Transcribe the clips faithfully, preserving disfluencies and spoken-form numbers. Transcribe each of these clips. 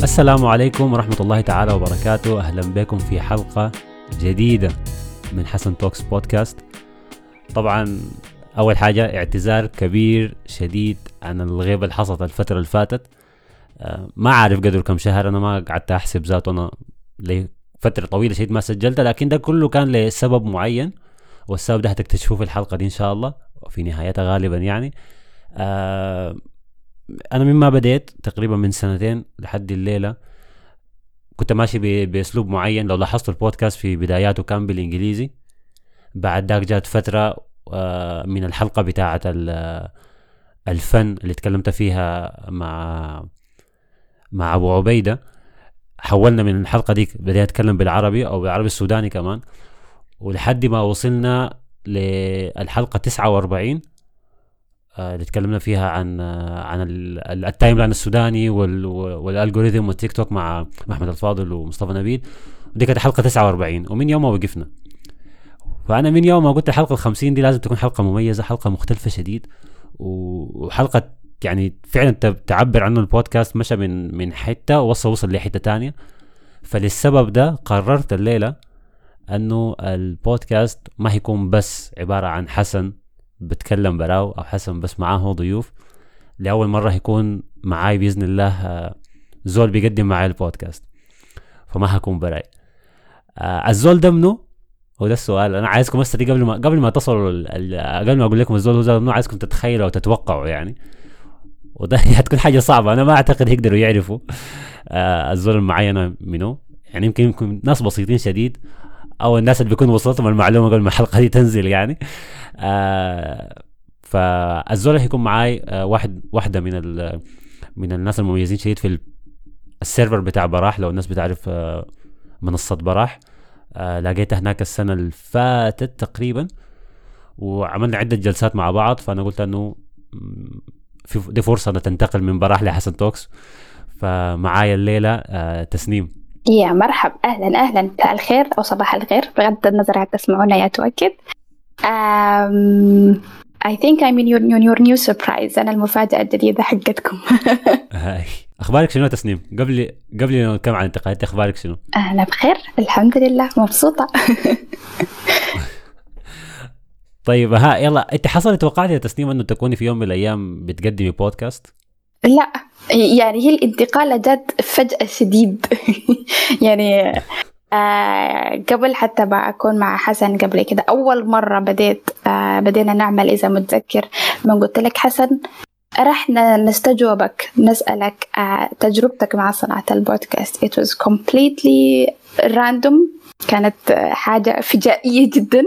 السلام عليكم ورحمة الله تعالى وبركاته. أهلا بكم في حلقة جديدة من حسن توكس بودكاست. طبعا أول حاجة اعتذار كبير شديد عن الغيبة اللي حصلت الفترة اللي فاتت. أه ما عارف قدر كم شهر، أنا ما قعدت أحسب ذاته، أنا لفترة طويلة شديد ما سجلت، لكن ده كله كان لسبب معين، والسبب ده هتكتشفوه في الحلقة دي إن شاء الله وفي نهايتها غالبا. يعني أه أنا مما بديت تقريبا من سنتين لحد الليلة كنت ماشي بأسلوب معين. لو لاحظت البودكاست في بداياته كان بالإنجليزي، بعد ذاك جات فترة من الحلقة بتاعة الفن اللي تكلمت فيها مع مع أبو عبيدة، حولنا من الحلقة دي بدأت أتكلم بالعربي أو بالعربي السوداني كمان، ولحد ما وصلنا للحلقة تسعة وأربعين اللي تكلمنا فيها عن عن التايم لاين السوداني والالجوريثم والتيك توك مع محمد الفاضل ومصطفى نبيل. ودي كانت حلقة تسعة وأربعين، ومن يوم ما وقفنا. فأنا من يوم ما قلت الحلقة الخمسين دي لازم تكون حلقة مميزة، حلقة مختلفة شديد، وحلقة يعني فعلا تعبر عنه البودكاست، مشى من من حتة ووصل وصل لحتة تانية. فللسبب ده قررت الليلة أنه البودكاست ما هيكون بس عبارة عن حسن بتكلم براو أو حسن بس معاه ضيوف. لأول مرة هيكون معاي بإذن الله زول بيقدم معاي البودكاست، فما هكون براي. الزول ده منه؟ وده السؤال أنا عايزكم بس قبل ما قبل ما تصلوا قبل ما أقول لكم الزول هو منه، عايزكم تتخيلوا أو تتوقعوا يعني، وده هتكون حاجة صعبة. أنا ما أعتقد يقدروا يعرفوا الزول المعينة منه، يعني يمكن يمكن ناس بسيطين شديد أو الناس اللي بيكونوا وصلتهم المعلومة قبل ما الحلقة دي تنزل يعني. آه فالزول هيكون معاي آه واحد واحدة من من الناس المميزين شديد في السيرفر بتاع براح. لو الناس بتعرف آه منصة براح، آه لقيتها هناك السنة اللي فاتت تقريبا، وعملنا عدة جلسات مع بعض. فأنا قلت أنه في دي فرصة أن تنتقل من براح لحسن توكس. فمعايا الليلة آه تسنيم. يا مرحب، أهلا أهلا، مساء الخير أو صباح الخير بغض النظر عن تسمعونا يا تؤكد. um, I think I'm in your, your, your new surprise. أنا المفاجأة الجديدة حقتكم. هاي أخبارك شنو تسنيم؟ قبل قبل نتكلم عن انتقالات، أخبارك شنو؟ أنا بخير الحمد لله، مبسوطة. طيب ها يلا، أنت حصل توقعت يا تسنيم أنه تكوني في يوم من الأيام بتقدمي بودكاست؟ لا يعني هي الانتقالة جات فجأة شديد. يعني آه قبل حتى ما أكون مع حسن قبل كده، أول مرة بديت آه بدينا نعمل إذا متذكر ما قلت لك حسن رحنا نستجوبك نسألك آه تجربتك مع صناعة البودكاست. It was completely random، كانت حاجة فجائية جدا.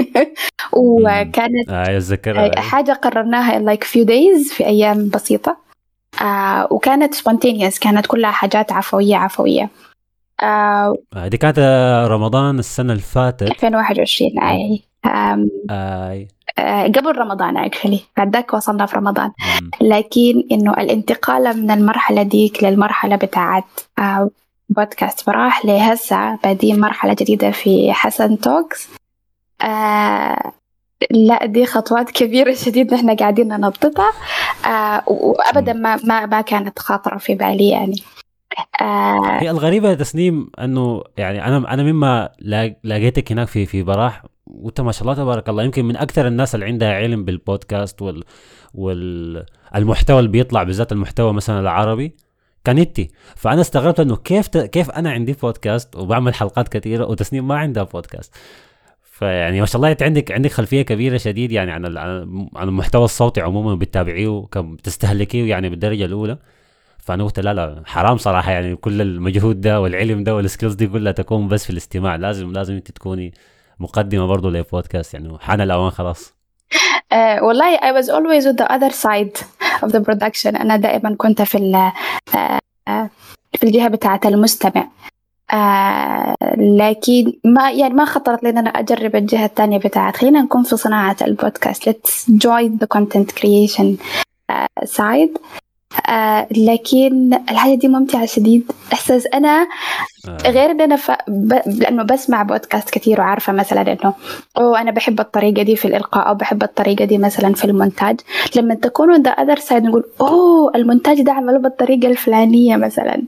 وكانت آه حاجة قررناها in like few days في أيام بسيطة، آه وكانت spontaneous، كانت كلها حاجات عفوية عفوية. آه دي كانت رمضان السنة اللي فاتت ألفين وواحد وعشرين. أي آه آه قبل رمضان actually، بعد ذاك وصلنا في رمضان. لكن إنه الانتقال من المرحلة ديك للمرحلة بتاعت آه بودكاست براح لهسه بادين مرحلة جديدة في حسن توكس. آه لا دي خطوات كبيرة شديد نحن قاعدين ننططها، آه وأبدا ما ما ما كانت خاطرة في بالي يعني. آه هي الغريبة يا تسنيم أنه يعني أنا أنا مما لقيتك هناك في في براح، وأنت ما شاء الله تبارك الله يمكن من أكثر الناس اللي عندها علم بالبودكاست وال والمحتوى اللي بيطلع، بالذات المحتوى مثلا العربي كانتي. فأنا استغربت أنه كيف ت... كيف أنا عندي بودكاست وبعمل حلقات كثيرة وتسنيم ما عندها بودكاست. فيعني ما شاء الله انت عندك عندك خلفيه كبيره شديد يعني عن عن المحتوى الصوتي عموما، بتتابعيه وبتستهلكيه يعني بالدرجه الاولى. فانا قلت لا لا حرام صراحه، يعني كل المجهود ده والعلم ده والسكيلز دي كلها تكون بس في الاستماع. لازم لازم انت تكوني مقدمه برضه للبودكاست، يعني حان الاوان خلاص. uh, والله I was always with the other side of the production. انا دائما كنت في ال uh, في الجهه بتاعه المستمع، آه لكن ما يعني ما خطرت لي أن أنا أجرب الجهة الثانية بتاعت خلينا نكون في صناعة البودكاست. Let's join the content creation آه side. آه لكن الحاجة دي ممتعة شديد. إحساس أنا غير أن أنا ف... ب... لأنه بسمع بودكاست كثير وعارفة مثلا أنه أو أنا بحب الطريقة دي في الإلقاء أو بحب الطريقة دي مثلا في المونتاج. لما تكونوا the other side نقول أوه المونتاج ده عمله بالطريقة الفلانية مثلا،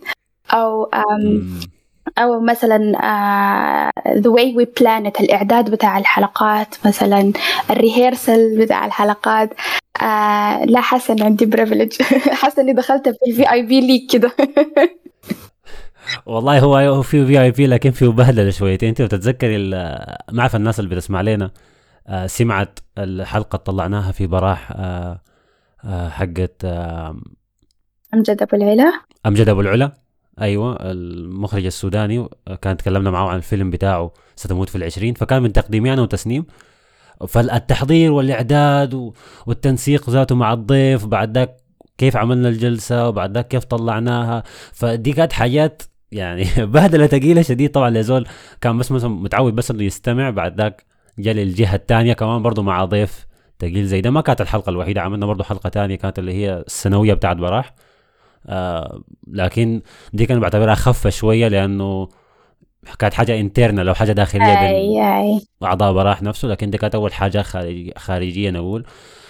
أو um, مم. أو مثلا uh, the way we plan it، الإعداد بتاع الحلقات، مثلا الريهرسل بتاع الحلقات. uh, لا حاسة إن عندي privilege. حاسة إني دخلت في الفي آي بي ليك كده. والله هو هو فيه في اي بي لكن فيه بهدله شويتين. انت بتتذكر ما اعرف الناس اللي بتسمع لنا آه سمعت الحلقه طلعناها في براح آه آه حقت آه أمجد أبو العلا. امجد ابو العلا، ايوه المخرج السوداني. كان تكلمنا معه عن الفيلم بتاعه ستموت في العشرين، فكان من تقديمي انا وتسنيم. فالتحضير والاعداد والتنسيق ذاته مع الضيف، بعد ذاك كيف عملنا الجلسه، وبعد ذاك كيف طلعناها، فدي كانت حاجات يعني بهدله ثقيله شديد طبعا لزول كان بس مثلا متعود بس انه يستمع. بعد ذاك جاء للجهه الثانيه كمان برضو مع ضيف ثقيل زي ده. ما كانت الحلقه الوحيده، عملنا برضو حلقه ثانيه كانت اللي هي السنويه بتاعت براح. آه لكن دي كان بعتبرها خفه شويه لانه كانت حاجه انترنال لو حاجه داخليه بين أي أي. اعضاء براح نفسه، لكن دي كانت اول حاجه خارجي خارجيه نقول.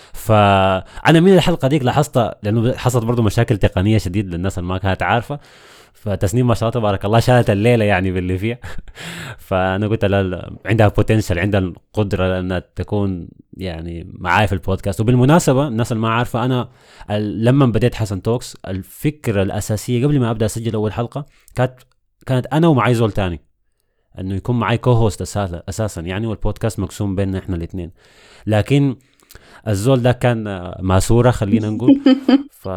فانا من الحلقه ديك لاحظت لانه حصلت برضو مشاكل تقنيه شديد للناس اللي ما كانت عارفه. فتسنيم ما شاء الله تبارك الله شالت الليله يعني باللي فيها. فانا قلت لا عندها بوتنشل، عندها القدره انها تكون يعني معاي في البودكاست. وبالمناسبه الناس اللي ما عارفه، انا لما بديت حسن توكس الفكره الاساسيه قبل ما ابدا اسجل اول حلقه كانت كانت انا ومعي زول تاني انه يكون معي كو هوست اساسا اساسا يعني، والبودكاست مقسوم بيننا احنا الاثنين. لكن الزول ده كان ماسوره خلينا نقول. ف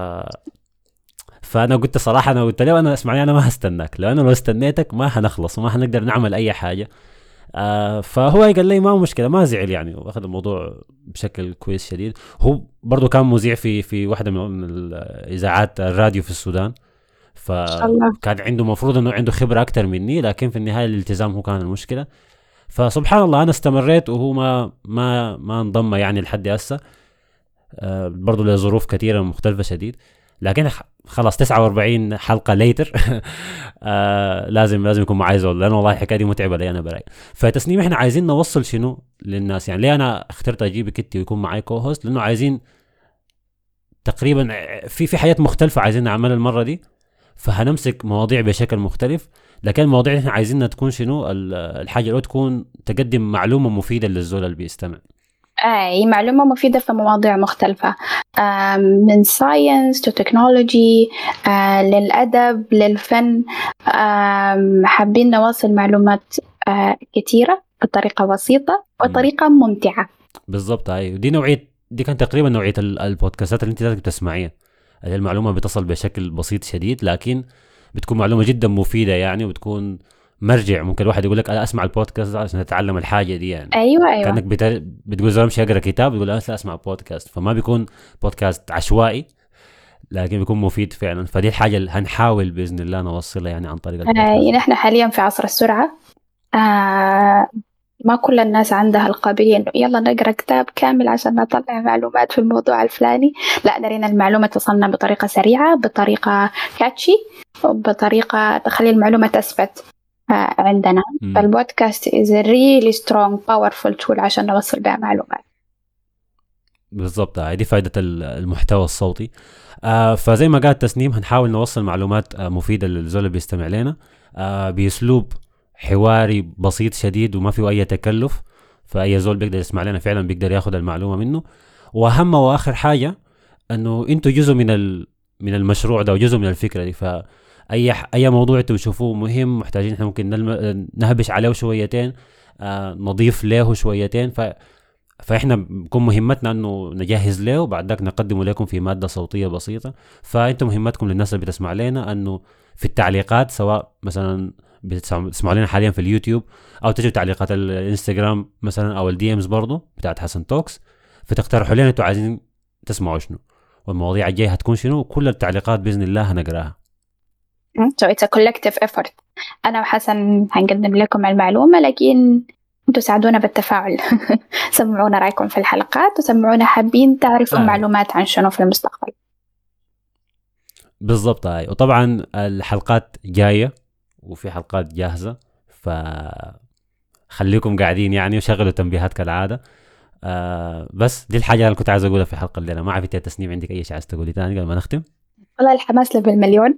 فانا قلت صراحه، انا قلت له انا اسمعني انا ما هستناك، لو انا لو استنيتك ما هنخلص وما هنقدر نعمل اي حاجه. آه فهو قال لي ما مشكله، ما زعل يعني، واخذ الموضوع بشكل كويس شديد. هو برضو كان مذيع في في واحده من الاذاعات الراديو في السودان، فكان عنده مفروض انه عنده خبره اكتر مني، لكن في النهايه الالتزام هو كان المشكله. فسبحان الله انا استمريت وهو ما ما ما انضم يعني لحد هسه. آه برضو لظروف كثيره مختلفه شديد. لكن خلاص تسعة وأربعين حلقه ليتر آه لازم لازم يكون معي زول، لانه والله الحكايه دي متعبه لي انا براي. فتسنيم احنا عايزين نوصل شنو للناس يعني. ليه انا اخترت اجيبك انت ويكون معي كو هوست؟ لانه عايزين تقريبا في في حاجات مختلفه عايزين نعملها المره دي، فهنمسك مواضيع بشكل مختلف. لكن المواضيع اللي احنا عايزينها تكون شنو الحاجه اللي تكون تقدم معلومه مفيده للزول اللي بيستمع. أي معلومة مفيدة في مواضيع مختلفة، من ساينس تو تكنولوجي، للأدب للفن. حابين نواصل معلومات كثيرة بطريقة بسيطة وطريقة ممتعة. بالضبط. هاي دي نوعية، دي كانت تقريبا نوعية البودكاستات اللي انت لازم تسمعيها، اللي المعلومة بتصل بشكل بسيط شديد لكن بتكون معلومة جدا مفيدة يعني، وبتكون مرجع. ممكن الواحد يقول لك انا اسمع البودكاست عشان اتعلم الحاجة دي يعني. ايوه ايوه. كانك بتر... بتقول زلمه امشي اقرا كتاب، بتقول انا اسمع بودكاست. فما بيكون بودكاست عشوائي لكن بيكون مفيد فعلا. فدي الحاجة اللي هنحاول باذن الله نوصلها يعني عن طريق البودكاست. يعني احنا حاليا في عصر السرعة، آه ما كل الناس عندها القابلية إنه يلا نقرأ كتاب كامل عشان نطلع معلومات في الموضوع الفلاني. لا، دارين المعلومة توصلنا بطريقة سريعة، بطريقة كاتشي، وبطريقة تخلي المعلومة تثبت آه عندنا. م. فالبودكاست is a really strong powerful tool عشان نوصل بها معلومات. بالضبط، هذه فائدة المحتوى الصوتي. آه فزي ما قالت تسنيم هنحاول نوصل معلومات آه مفيدة للزول اللي بيستمع لنا آه بأسلوب حواري بسيط شديد وما فيه أي تكلف، فأي زول بيقدر يسمع لنا فعلا بيقدر ياخد المعلومة منه. وأهم وآخر حاجة أنه أنتوا جزء من من المشروع ده وجزء من الفكرة دي. فأي أي موضوع أنتوا بتشوفوه مهم محتاجين إحنا ممكن نهبش عليه شويتين، آه نضيف له شويتين. ف فإحنا بكون مهمتنا أنه نجهز له وبعد ذلك نقدمه لكم في مادة صوتية بسيطة. فأنتم مهمتكم للناس اللي بتسمع لنا أنه في التعليقات، سواء مثلا بتسمعوا لنا حاليا في اليوتيوب أو تجوا تعليقات الانستغرام مثلا أو الدي امز برضو بتاعت حسن توكس، فتقترحوا لنا أنتوا عايزين تسمعوا شنو والمواضيع الجاية هتكون شنو، وكل التعليقات بإذن الله هنقراها. So it's a collective effort. أنا وحسن هنقدم لكم المعلومة، لكن انتوا ساعدونا بالتفاعل. سمعونا رأيكم في الحلقات، وسمعونا حابين تعرفوا آه. معلومات عن شنو في المستقبل. بالضبط. هاي وطبعا الحلقات جاية وفي حلقات جاهزة، فخليكم قاعدين يعني وشغلوا تنبيهات كالعادة. آه بس دي الحاجة اللي كنت عايز أقولها في الحلقة الليلة. ما عرفت يا تسنيم عندك أي شيء عايز تقولي تاني قبل ما نختم؟ والله الحماس له بالمليون.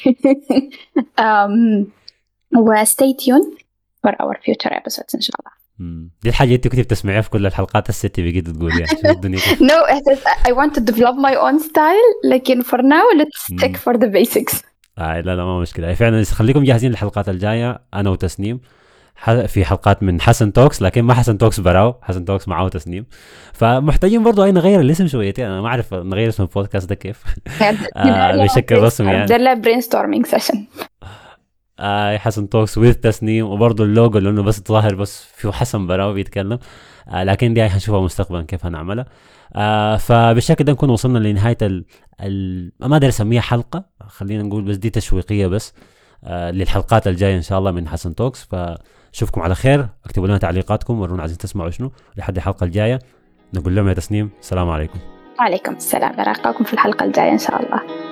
um, و stay tuned for our future episodes إن شاء الله. مم. دي الحاجة أنت كنت بتسمعيها في كل الحلقات الستة بقيت تقوليها شوف الدنيا كيف. No, it is, I want to develop my own style لكن for now let's stick for the basics. آه لا لا ما مشكلة. فعلا خليكم جاهزين للحلقات الجاية أنا وتسنيم في حلقات من حسن توكس، لكن ما حسن توكس براو، حسن توكس معه تسنيم. فمحتاجين برضو أي نغير الاسم شويتين، أنا ما أعرف نغير اسم البودكاست ده كيف. آه بشكل رسمي يعني. ده brainstorming session. آه حسن توكس with تسنيم، وبرضو اللوجو لأنه بس ظاهر بس في حسن براو بيتكلم. آه لكن دي هنشوفها مستقبلا كيف هنعملها. آه فبالشكل ده نكون وصلنا لنهاية ال, ال... ما أقدر أسميها حلقة، خلينا نقول بس دي تشويقية بس آه للحلقات الجاية إن شاء الله من حسن توكس. فشوفكم على خير، اكتبوا لنا تعليقاتكم ورونا عايزين تسمعوا شنو لحد الحلقة الجاية. نقول لهم يا تسنيم السلام عليكم. وعليكم السلام، نراكم في الحلقة الجاية إن شاء الله.